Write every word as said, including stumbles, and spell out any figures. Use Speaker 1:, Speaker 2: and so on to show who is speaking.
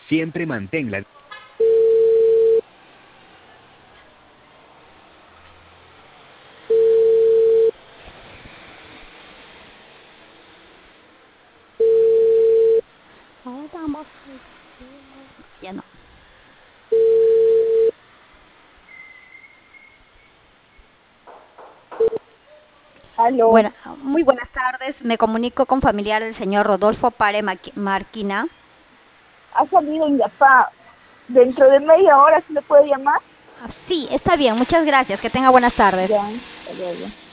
Speaker 1: Siempre manténla.
Speaker 2: Ya no.
Speaker 3: Aló.
Speaker 2: Bueno, muy buenas tardes. Me comunico con familiar del señor Rodolfo Pare Maqui- Marquina.
Speaker 3: Ha salido en Yapá. Dentro de media hora se le puede llamar.
Speaker 2: Ah, sí, está bien. Muchas gracias. Que tenga buenas tardes.
Speaker 3: Ya, hasta luego.